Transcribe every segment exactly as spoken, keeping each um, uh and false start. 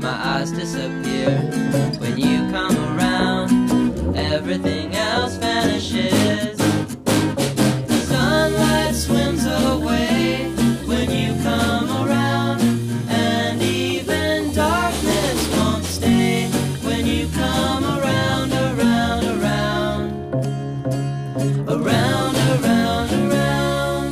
my eyes disappear. When you come around, everything else vanishes. Sunlight swims away when you come around, and even darkness won't stay when you come around, around, around, around, around, around.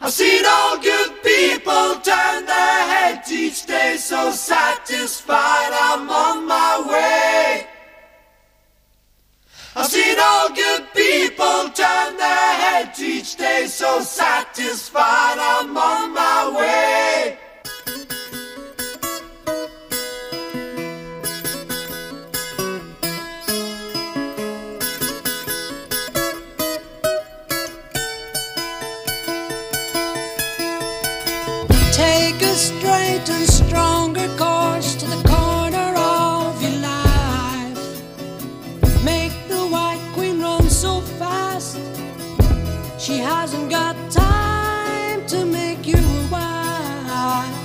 I've seen all good people turn their heads each day, so satisfied I'm on my way. I've seen all good people turn their heads each day, so satisfied I'm on my way. Take a straight and stronger course to the corner of your life. Make the White Queen run so fast, she hasn't got time to make you a wife.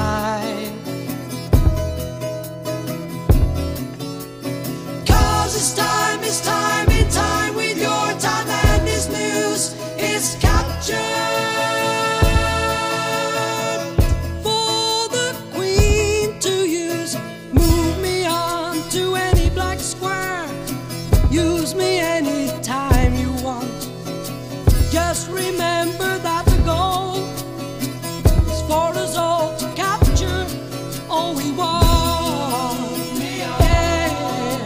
Cause it's time, it's time, in time with your time, and this news is captured. Use me anytime you want. Just remember that the goal is for us all to capture all we want. Yeah,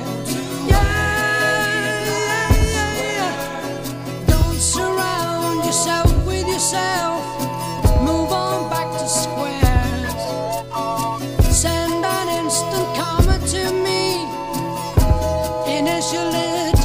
yeah, yeah, yeah. Don't surround yourself with yourself. Move on back to squares. Send an instant comment to me. Initially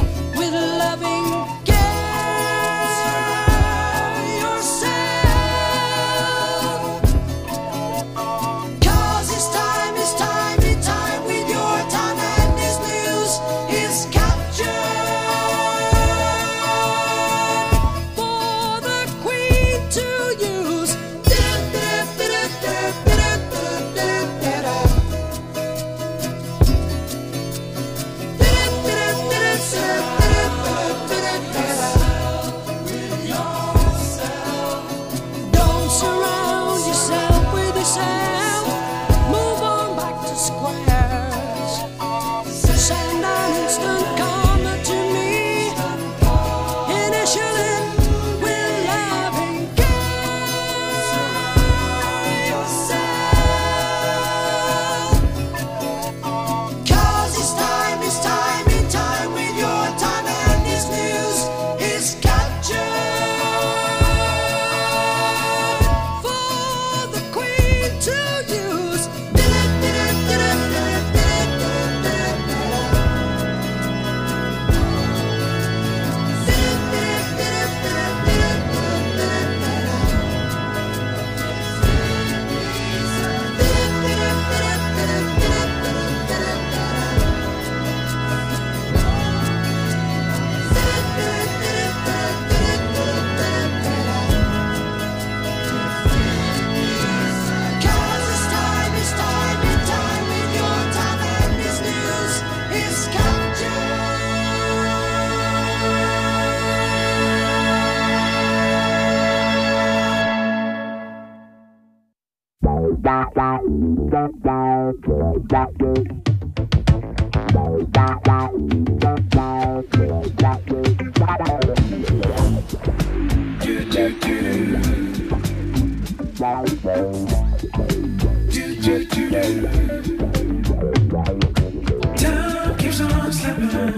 Time keeps on slipping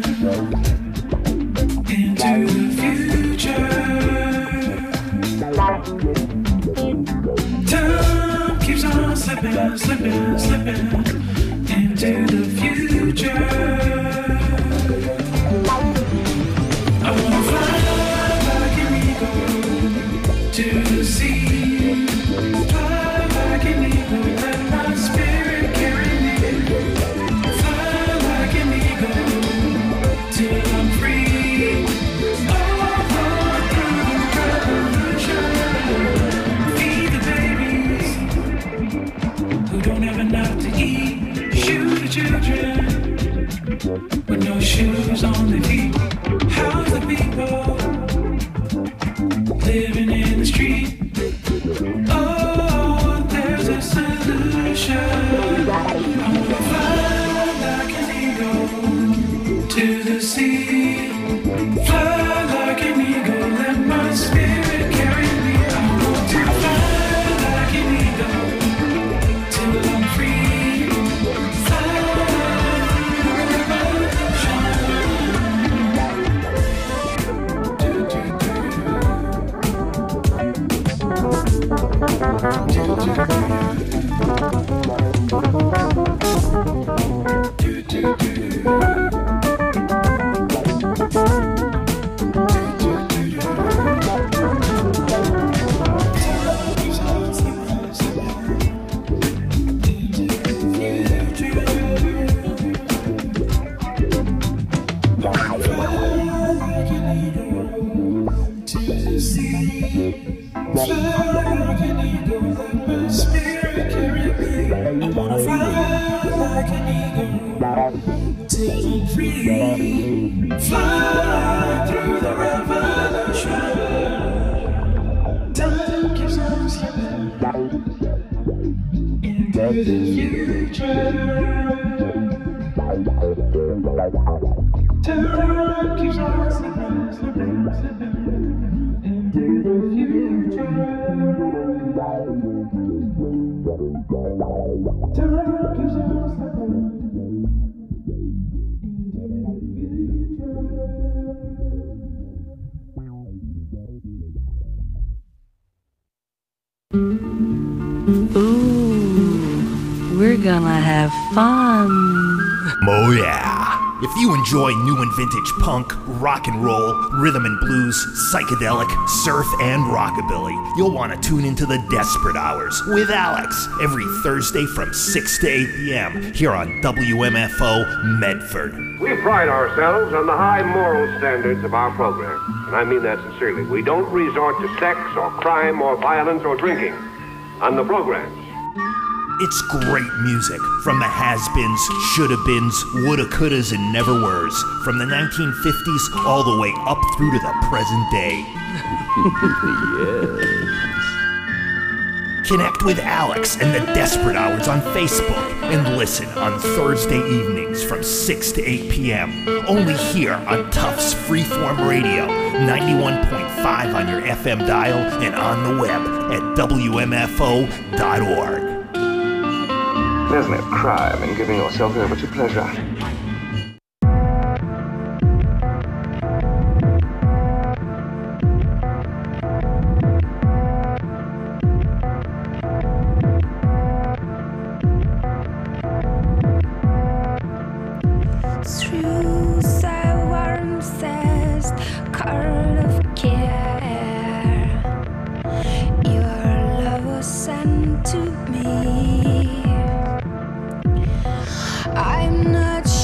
into the future. Time keeps on slipping, slipping, slipping into the future. I wanna fly like an eagle to the sea. Fly like an eagle, let my spirit carry me. Fly like an eagle till I'm free. All through the revolution. Feed the babies who don't have enough to eat. eagle to the sea. Fly like an eagle, let my spirit carry me. I wanna fly like an eagle till I'm free. Fly through the revolution. Time keeps on slipping into the future. Time keeps on slipping, slipping, slipping into the future. Time keeps on slipping into the future. Ooh, we're gonna have fun. Oh yeah. If you enjoy new and vintage punk, rock and roll, rhythm and blues, psychedelic, surf, and rockabilly, you'll want to tune into the Desperate Hours with Alex every Thursday from six to eight p.m. here on W M F O Medford. We pride ourselves on the high moral standards of our program, and I mean that sincerely. We don't resort to sex or crime or violence or drinking on the programs. It's great music from the has-beens, shoulda-beens, woulda-couldas, and never-weres, from the nineteen fifties all the way up through to the present day. Yes. Connect with Alex and the Desperate Hours on Facebook and listen on Thursday evenings from six to eight p.m. only here on Tufts Freeform Radio, ninety-one point five on your F M dial and on the web at W M F O dot org. There's no crime in giving yourself over to pleasure. Through sour says card of care, your love was sent to me. I'm not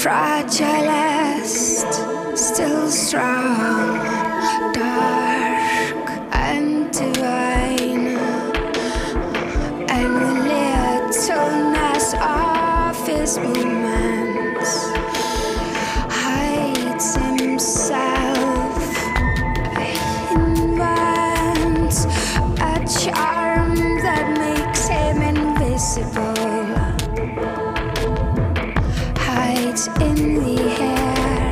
fragilest, still strong, dark and divine, and the littleness of his movements hides himself, invents a charm that makes him invisible, hides in the air.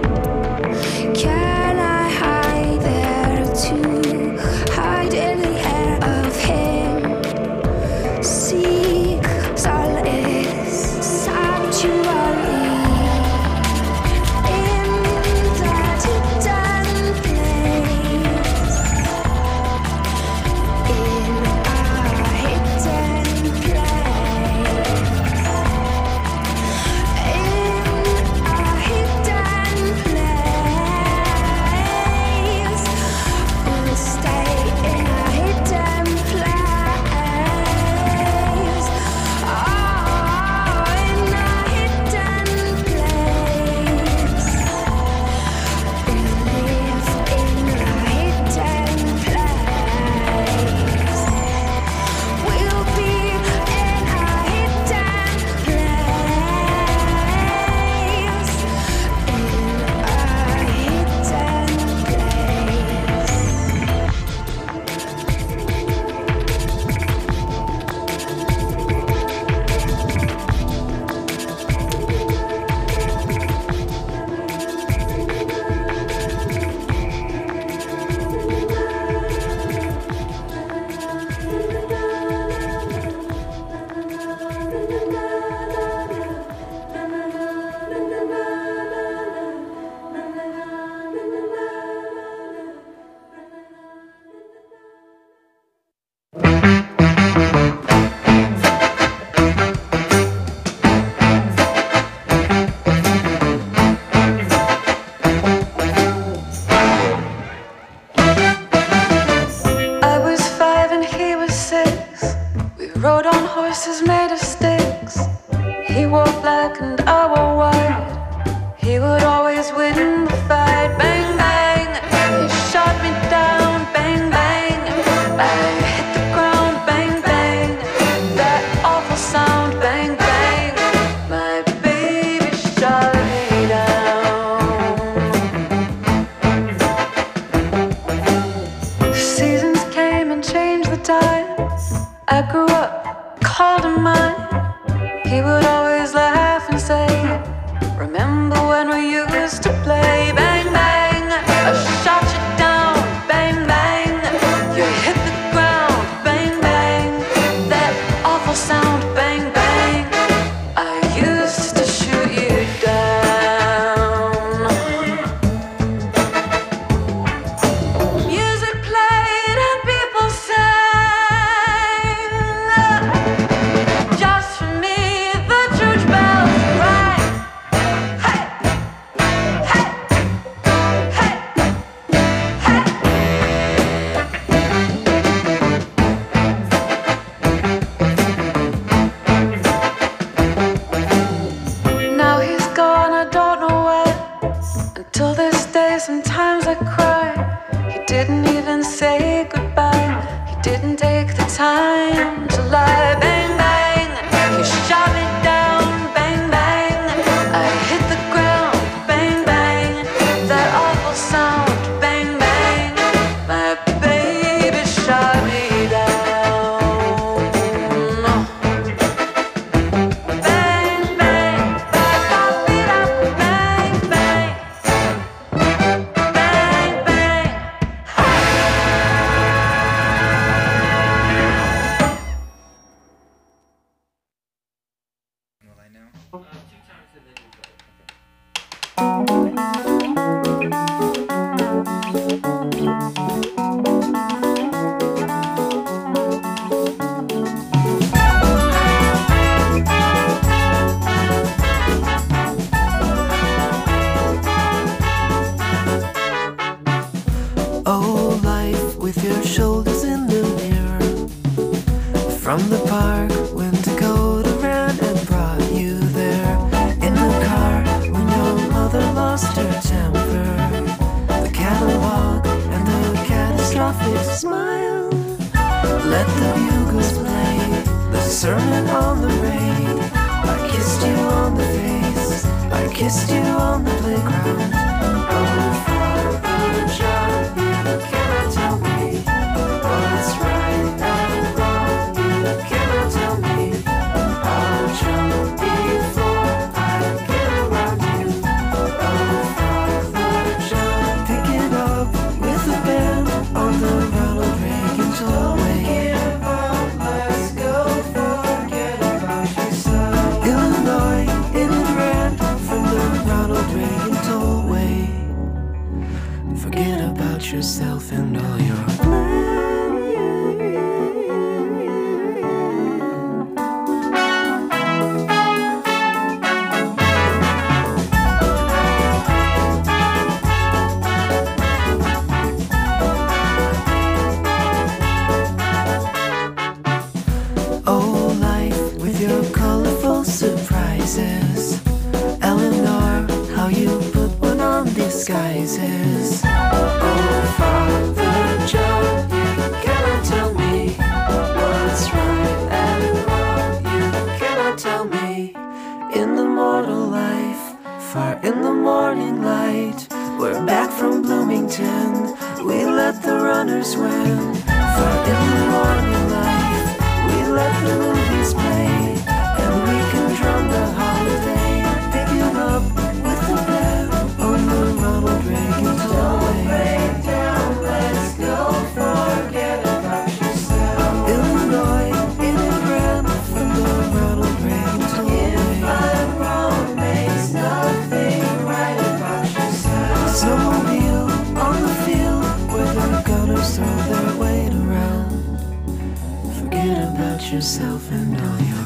Can I hide there too? Hide in the air of him. Seek solace, sanctuary in that hidden place. In a hidden place. Rode on horses made of sticks. He wore black and I wore white. He would always win the fight. Bang, bang, he shot me down. Bang, bang, I hit the ground. Bang, bang, that awful sound. Bang, bang, my baby shot me down. Seasons came and changed the tide. I grew up, called him mine. He would always laugh and say, remember when we used to play? Bang, bang, I shot you down. Bang, bang, you hit the ground. Bang, bang, that awful sound. Bang, bang, I used to shoot you down. Music played and people sang. Just for me, the church bells rang. Hey, hey, hey, hey. Now he's gone, I don't know where. Until this day, sometimes I cry. He didn't even say goodbye. He didn't take the time to lie. Bang, bang, he shot me down. Bang, bang, I hit the ground. Bang, bang, that awful sound. Bang, bang, my baby shot me down. Bang, bang, ba-ba-be-da. Bang, bang, bang, bang. kissed you on the playground. Oh, Father John, you cannot tell me what's right and wrong. You cannot tell me I'll jump before I get around you. Oh, Father John, pick it up with a band on the Ronald Reagan tollway. Give up, let's go, forget about yourself. Illinois, in it ran from the Ronald Reagan tollway. Forget about yourself and all your oh, life with your colorful surprises. Eleanor, how you put one on disguises. Oh, Father John, you cannot tell me what's right and wrong. You cannot tell me. In the mortal life, far in the morning light, we're back from Bloomington. We let the runners win. Far in the morning light, we let the movies play, and we can drum the holiday. Pick it up with the band on the Ronald Reagan tollway. Break down, let's go, forget about yourself. Illinois, in it ran from the Ronald Reagan tollway. If I'm wrong, makes nothing right about yourself. Snowmobile on the field where the gunners throw their weight around. Forget about yourself and all your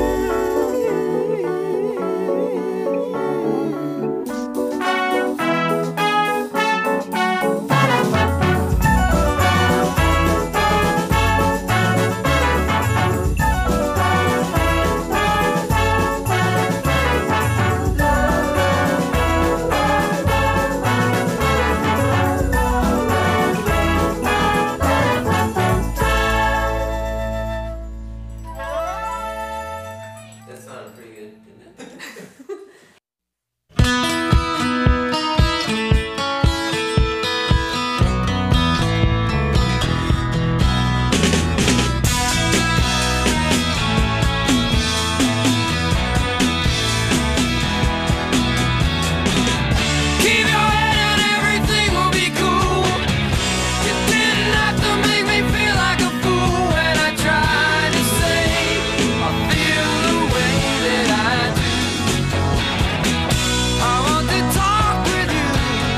That sounded pretty good, didn't it? Keep your head and everything will be cool. You didn't have to make me feel like a fool when I tried to say I feel the way that I do. I want to talk with you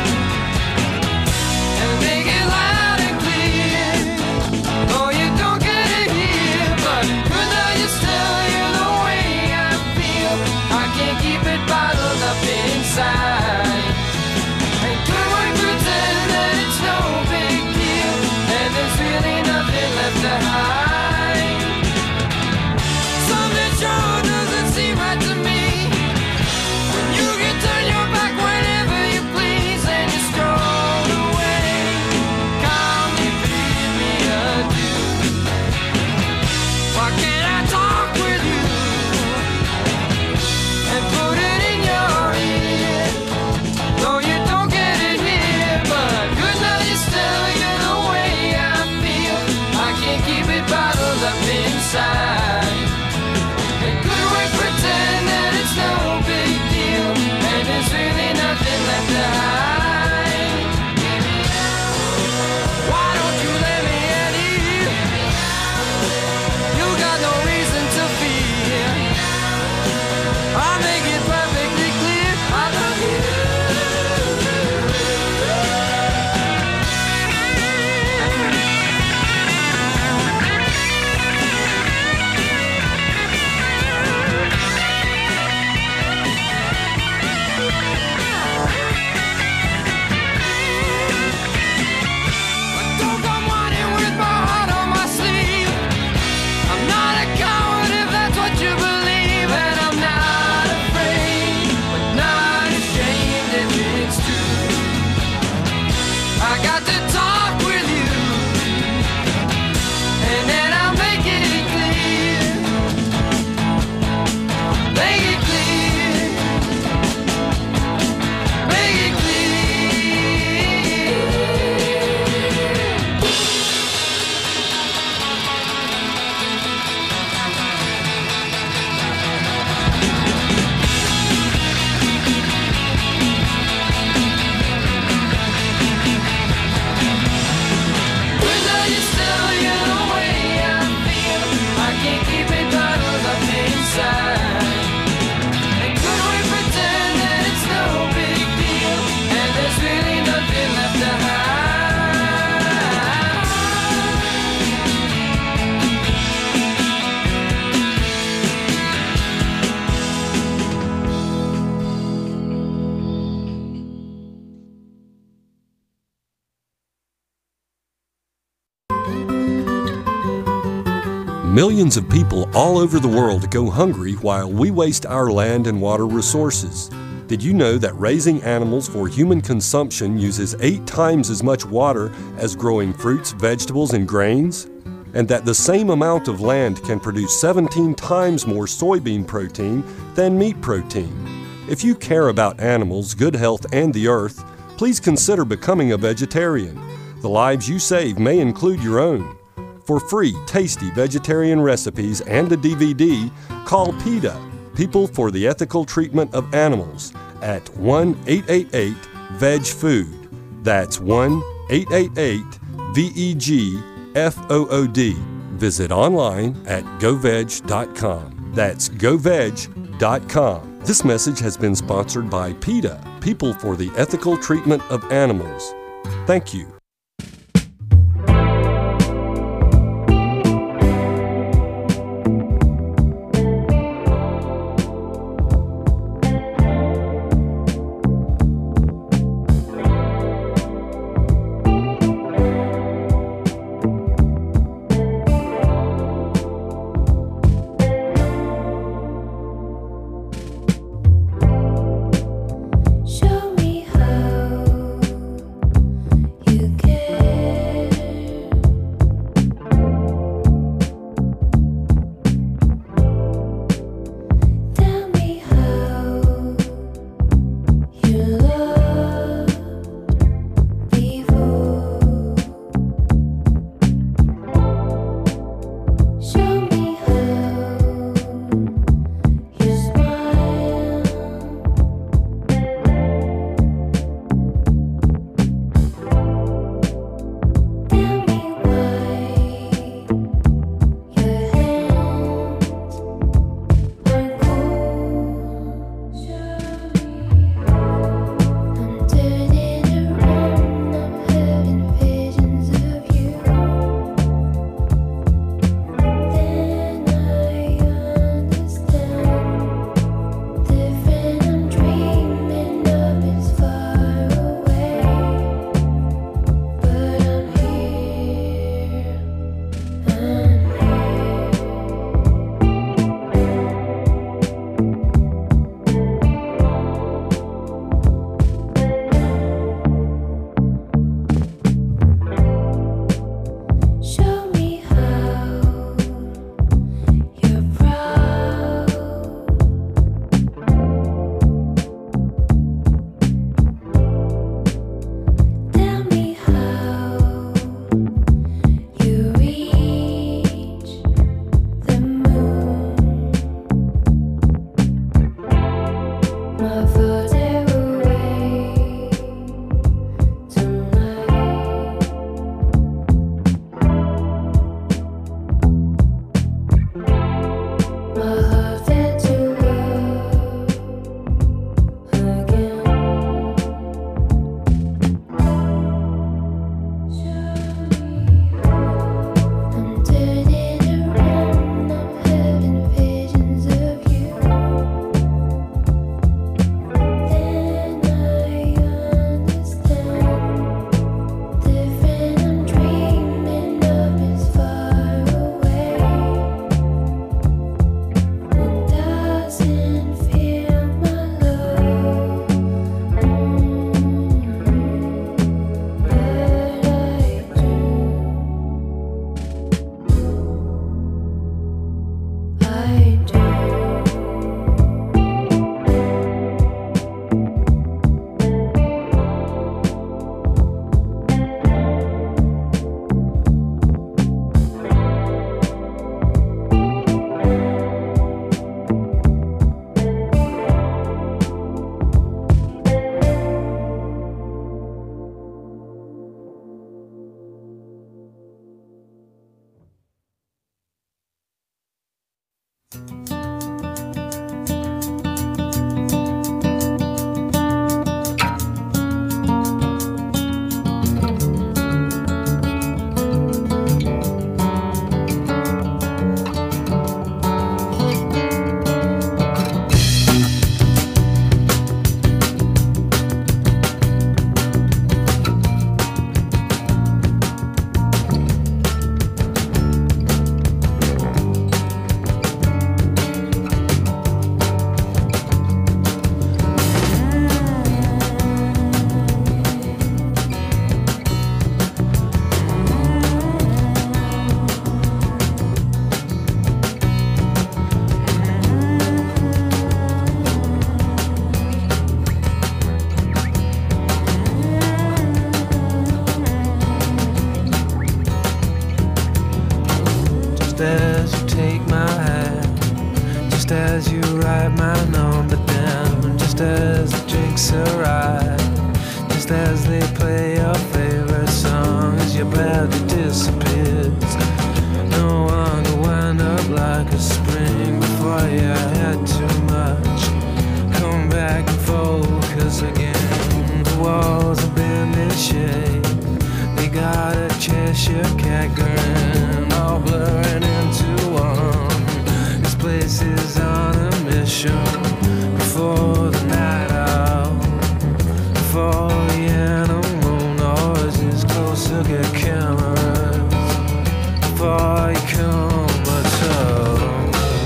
and make it loud and clear. Oh, you don't get it here, but could I just tell you the way I feel? I can't keep it bottled up inside. And could we pretend that it's no big deal, and there's really nothing left to hide? Something sure doesn't seem right to me when you can turn your back whenever you please and you stroll away. Calmly bid me adieu. Why can't I talk with you and put it in your ear? Millions of people all over the world go hungry while we waste our land and water resources. Did you know that raising animals for human consumption uses eight times as much water as growing fruits, vegetables, and grains? And that the same amount of land can produce seventeen times more soybean protein than meat protein? If you care about animals, good health, and the earth, please consider becoming a vegetarian. The lives you save may include your own. For free, tasty vegetarian recipes and a D V D, call PETA, People for the Ethical Treatment of Animals, at one eight eight eight veg food. That's one eight eight eight V E G F O O D. Visit online at go veg dot com. That's go veg dot com. This message has been sponsored by PETA, People for the Ethical Treatment of Animals. Thank you. Show me how you care. Tell me how you loved before. Show me how you smile. Tell me why your hands are cold. Show me I'm turning around, I'm having visions of you. Then I understand. Different I'm dreaming of is far away. But I'm here, I'm here. Show me how you're proud. Tell me how you reach the moon. My farther away tonight. My heart fell to love again. I'm turning around, I'm having visions of you. as you write my number down, just as the drinks arrive, just as they play your favorite song as your body disappears. No one to wind up like a spring before you had too much. Come back and focus again. The walls have been in shape. They got a Cheshire cat grin, all blurring into one. This place is on a mission. Before the night out, before the animal noises closer get cameras, before you come a tongue.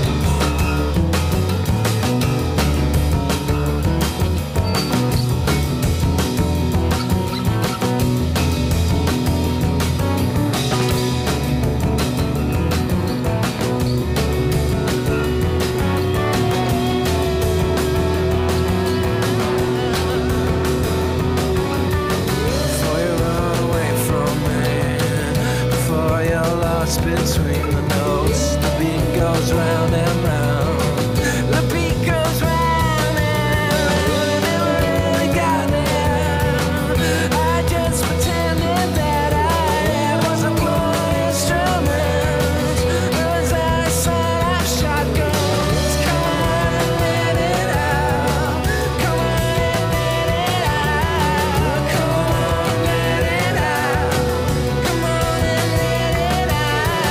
Between the notes, the beat goes round and round. The beat goes round and round. Never really got there. I just pretended that I was a pure instrument. As I set up shotguns, come on and let it out. Come on and let it out. Come on and let it out. Come on and let it out.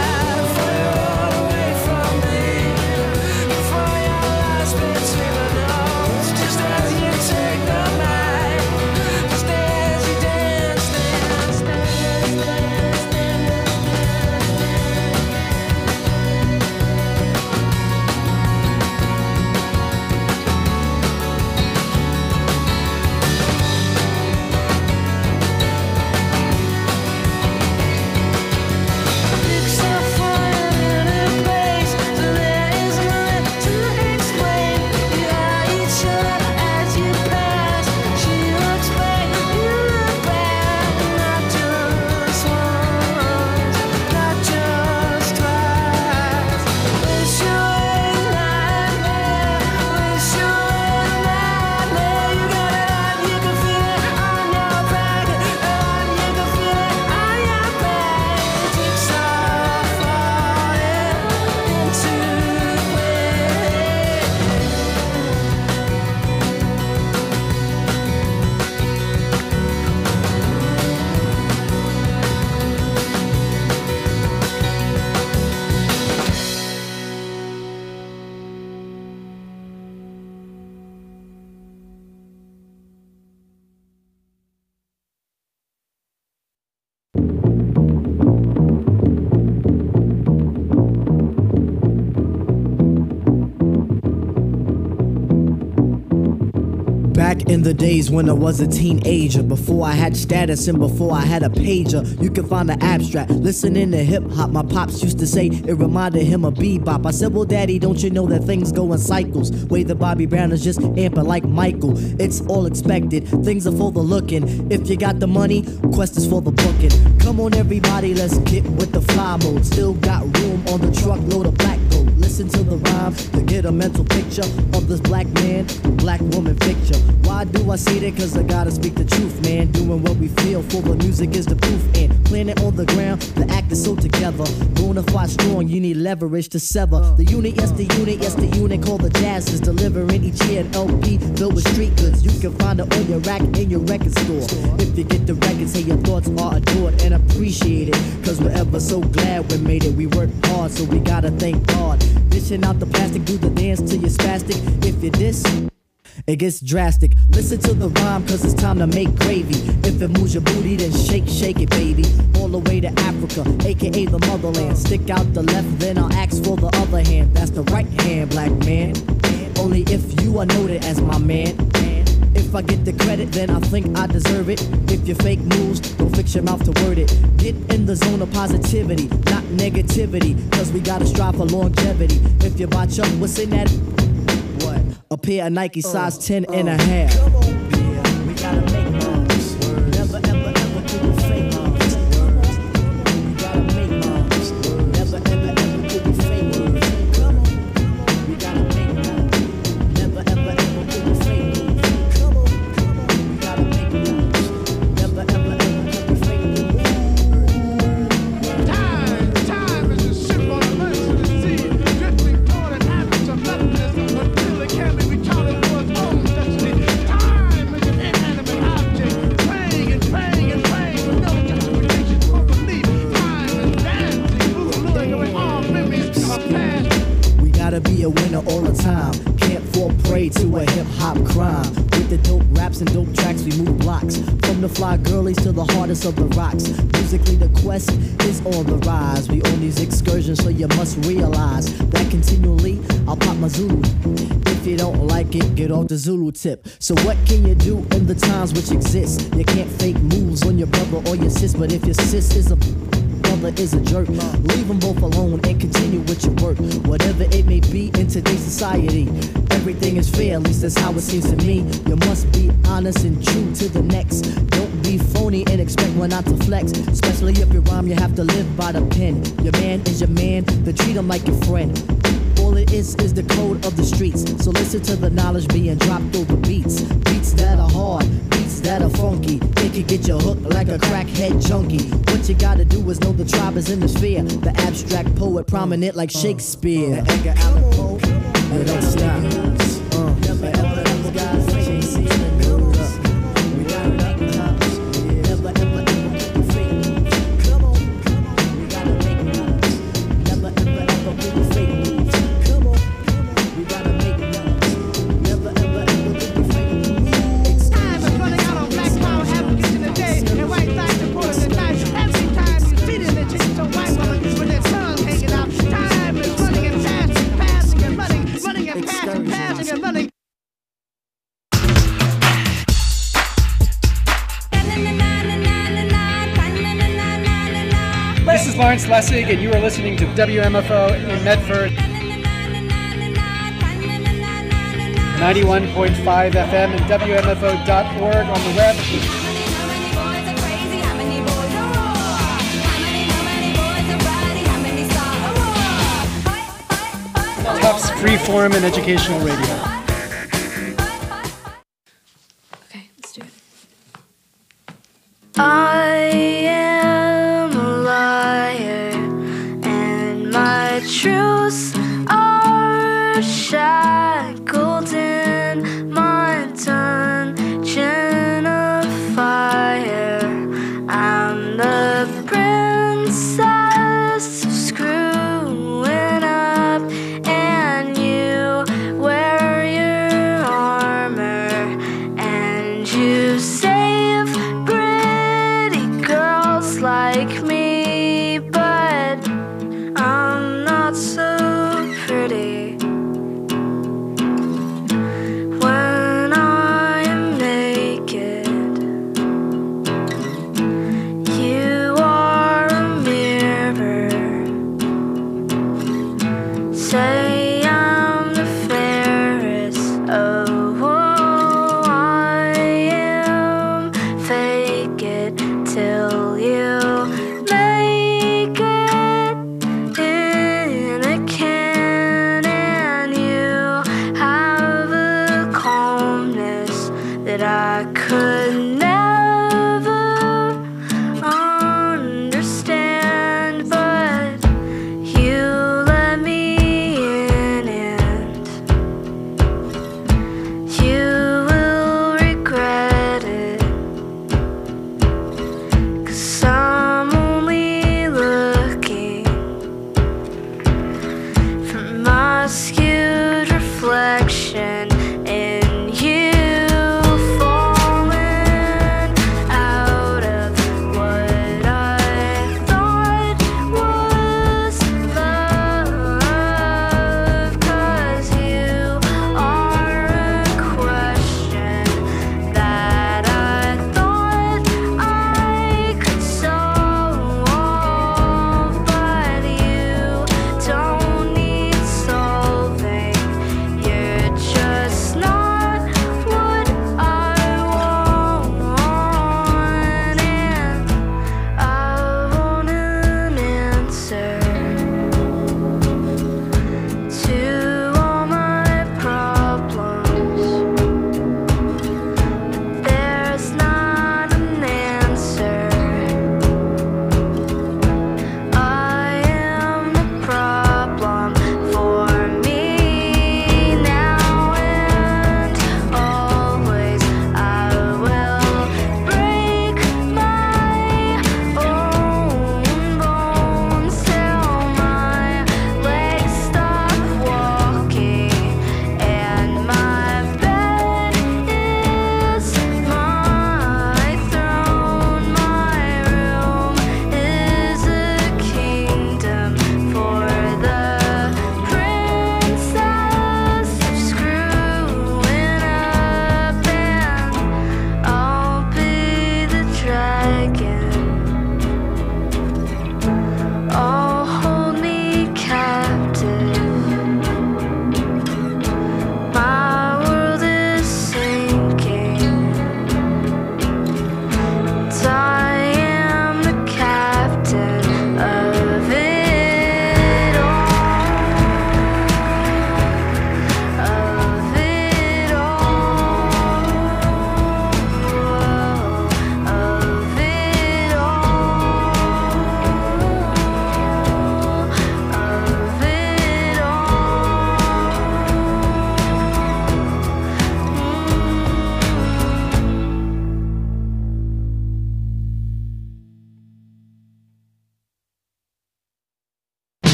Back in the days when I was a teenager, before I had status and before I had a pager, you can find the abstract. Listening to hip hop, my pops used to say it reminded him of bebop. I said, well, daddy, don't you know that things go in cycles? Way the Bobby Brown is just amping like Michael. It's all expected, things are for the looking. If you got the money, quest is for the booking. Come on, everybody, let's get with the fly mode. Still got room on the truckload of black gold. Listen to the rhyme to get a mental picture of this black man, black woman picture. Why do I say that? Cause I gotta speak the truth, man. Doing what we feel for the music is the proof. And planet on the ground, the act is so together. Bonafide strong, you need leverage to sever. The unit, yes, the unit, yes, the unit called the Jazz is delivering each year an L P filled with street goods. You can find it on your rack in your record store. If you get the record, say your thoughts are adored and appreciated. Cause we're ever so glad we made it. We work hard, so we gotta thank God. Dishing out the plastic, do the dance till you're spastic. If you diss, it gets drastic. Listen to the rhyme, cause it's time to make gravy. If it moves your booty, then shake, shake it, baby. All the way to Africa, aka the motherland. Stick out the left, then I'll ask for the other hand. That's the right hand, black man. Only if you are noted as my man. If I get the credit, then I think I deserve it. If you fake moves, don't fix your mouth to word it. Get in the zone of positivity, not negativity. Cause we gotta strive for longevity. If you buy Chuck, what's in that? What? A pair of Nike size ten and a half. Come on, yeah, we gotta make moves. Never, ever, ever do we fake moves. We gotta make moves. Never, ever, ever do we fake moves. Come on, we gotta make moves. With the dope raps and dope tracks, we move blocks. From the fly girlies to the hardest of the rocks. Musically, the quest is on the rise. We on these excursions, so you must realize that continually I'll pop my Zulu. If you don't like it, get off the Zulu tip. So what can you do in the times which exist? You can't fake moves on your brother or your sis, but if your sis is a brother is a jerk, leave them both alone and continue with your work. Whatever it may be in today's society, everything is fair, at least that's how it seems to me. You must be honest and true to the next. Don't be phony and expect one not to flex. Especially if you rhyme, you have to live by the pen. Your man is your man, then treat him like your friend. All it is is the code of the streets. So listen to the knowledge being dropped over beats. Beats that are hard, beats that are funky. It can get you hooked like a crackhead junkie. What you gotta do is know the tribe is in the sphere. The abstract poet prominent like Shakespeare. Uh, Edgar Allan Poe, you don't stop. Uh, never ever ever guys chasing the news. We gotta make moves. Never ever ever make you fake moves. Come on, we gotta make moves. Never ever ever make you fake moves. Come on, we gotta make moves. Never ever ever make you fake moves. Time is running out on black power advocates in the day and white side supporters at night. Every time you see them, they change to white women with their tongue hanging out. Time is running and passing, passing and running, running and passing, passing and running. This is Lawrence Lessig, and you are listening to W M F O in Medford. ninety-one point five F M and W M F O dot org on the web. Tufts Freeform and Educational Radio. Okay, let's do it. I am a liar, and my truths are shackled in my dungeon of fire. I'm the princess of screwing up, and you wear your armor, and you save pretty girls like me, but I'm not so pretty. When I am naked, you are a mirror. Say I'm the fairest. Oh, I am. Fake it till you make it in a can, and you have a calmness that I could never understand, but you let me in, and you will regret it, 'cause I'm only looking for my skewed reflection in you falling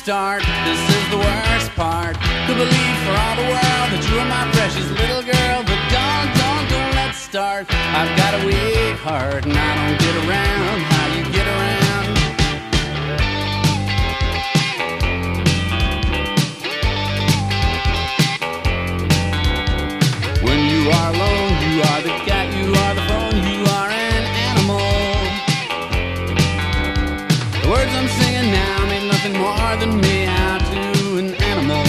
start. This is the worst part. Could believe for all the world that you are my precious little girl, but don't, don't, don't let's start. I've got a weak heart and I don't get around how you get around. When you are alone, you are the cat, you are the phone, you are an animal. The words I'm singing now mean nothing more than me out to an animal.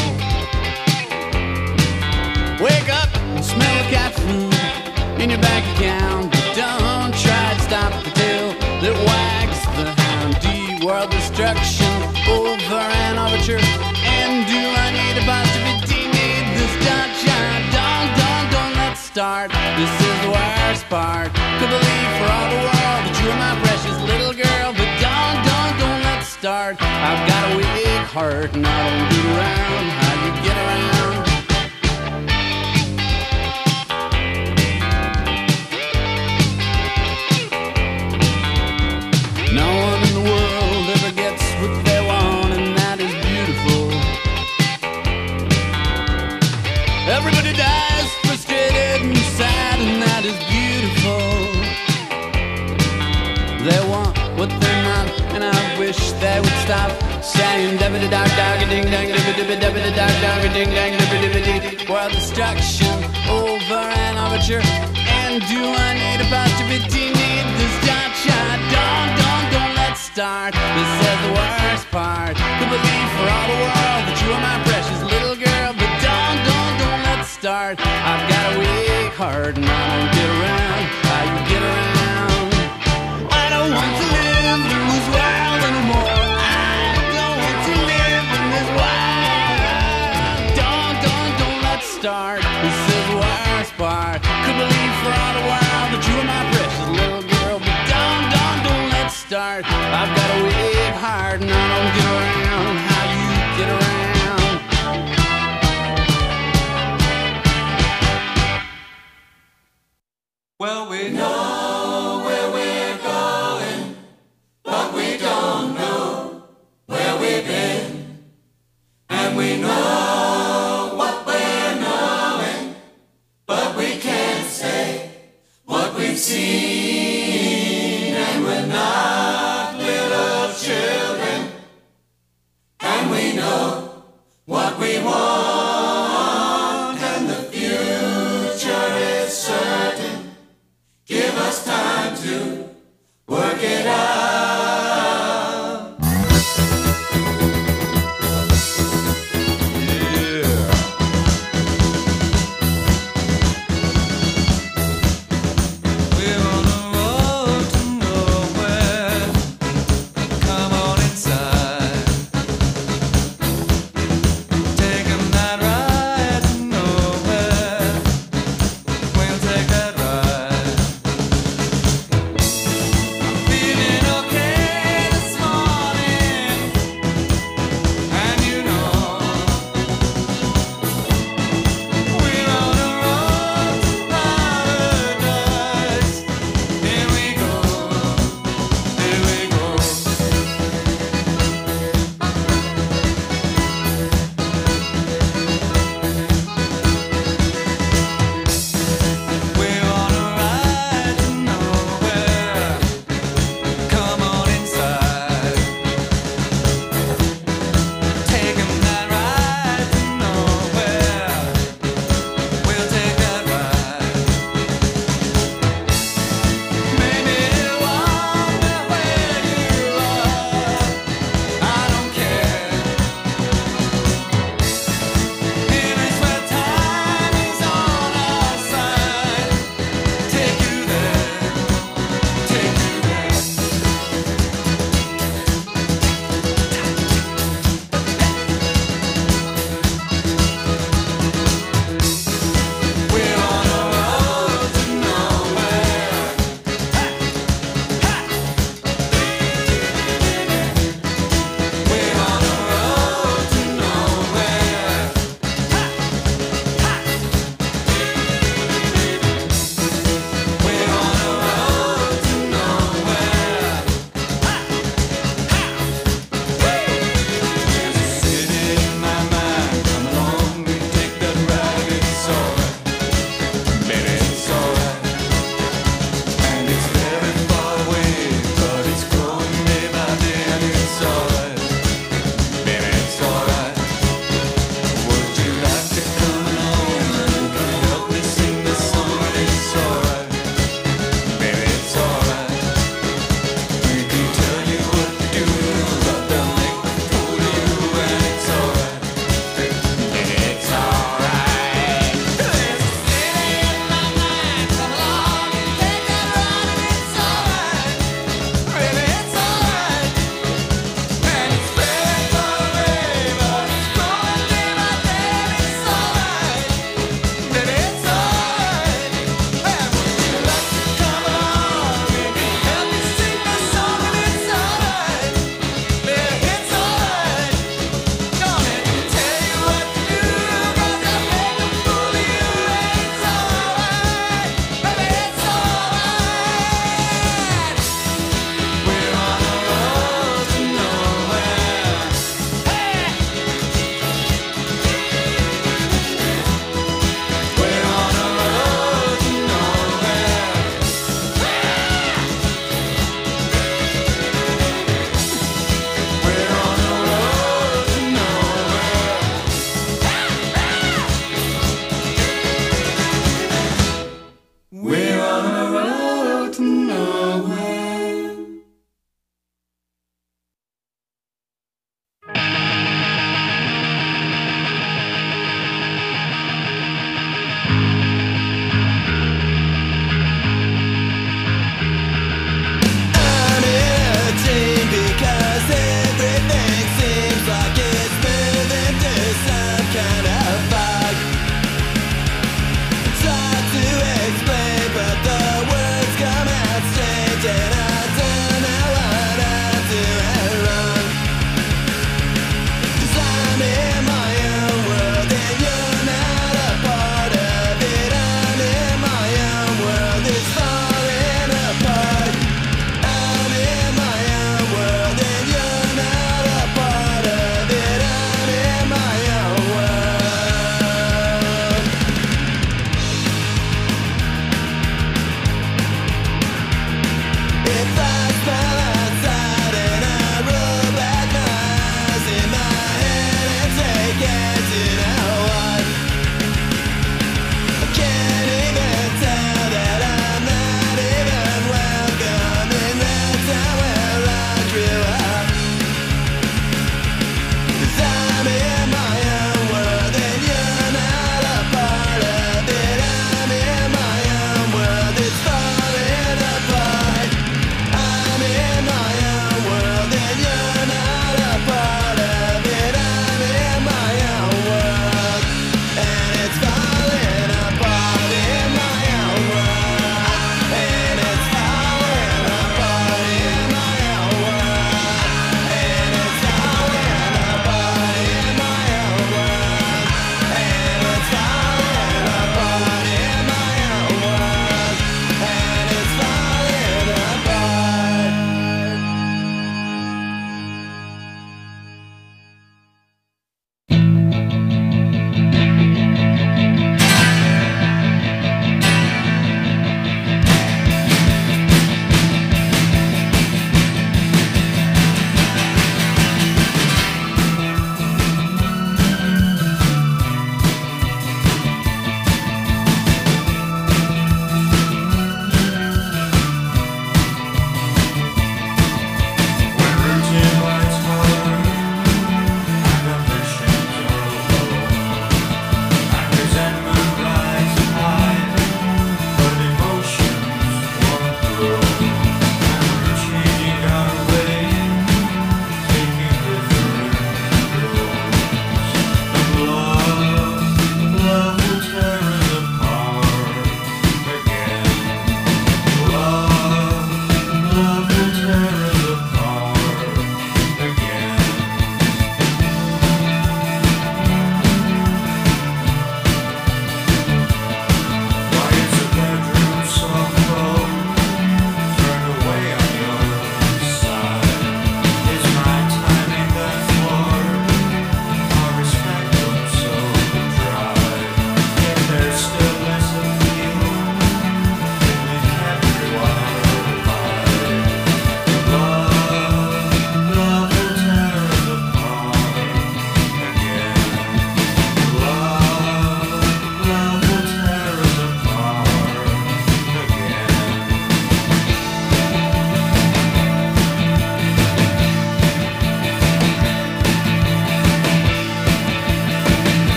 Wake up and smell the cat food in your bank account, but don't try to stop the tail that wags the hound. D-world destruction over an overture. And do I need a positivity? Need this dot shot? Don't, don't, don't let's start. This is the worst part. Could believe for all the world that you are my precious little girl, but don't, don't, don't let's start. I've got a weak heart and I don't get around how you get around. No one in the world ever gets what they want, and that is beautiful. Everybody dies frustrated and sad, and that is beautiful. They want what they're not, and I wish they would stop saying dabba da dog dog a ding dang dabba dabba dabba da dog dog a ding dang dabba dabba dee. World destruction over an overture. And do I need a positivity? Need this dot shot? Don't, don't, don't let's start. This is the worst part. Could believe for all the world that you are my precious little girl, but don't, don't, don't let's start. I've got a weak heart and I don't get around how you get around. I don't want to live in this world anymore. I don't want to live in this world. Don't, don't, don't let's start. This is the worst part. Could believe for all the world that you are my precious little girl, but don't, don't, don't let's start. I've got a weak heart and I don't get around how you get around.